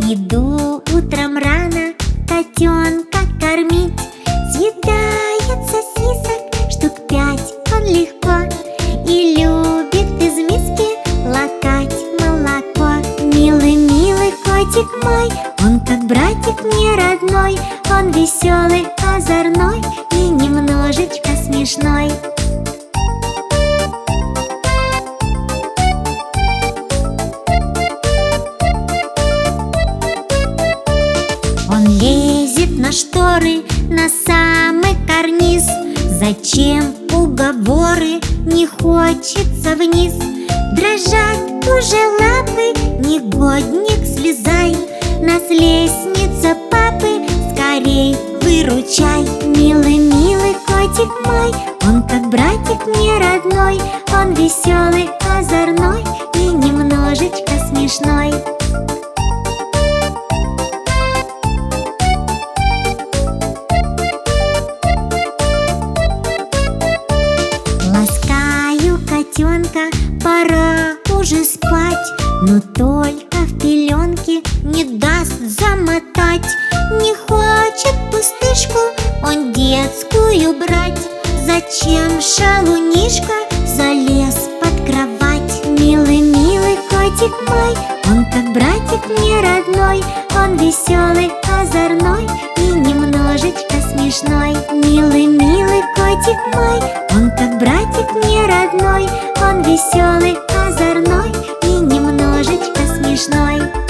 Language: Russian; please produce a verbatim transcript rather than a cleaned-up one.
Иду утром рано котенка кормить. Съедает сосисок штук пять он легко и любит из миски лакать молоко. Милый, милый котик мой, он как братик мне родной. Он веселый, озорной и немножечко смешной. Он лезет на шторы, на самый карниз. Зачем уговоры, не хочется вниз. Дрожат уже лапы, негодник, слезай. Нас лестница папы, скорей выручай. Милый, милый котик мой, он как братик мне родной. Он веселый, озорной и немножечко смешной. Ласкаю котенка, пора уже спать, но только в пеленки не даст замотать. Не хочет пустышку он детскую брать. Зачем шалунишка залез под кровать? Милый, милый котик мой, он как братик мне родной. Он веселый, озорной и немножечко смешной. Милый, милый котик мой, он как братик мне родной. Он веселый, озорной и немножечко смешной.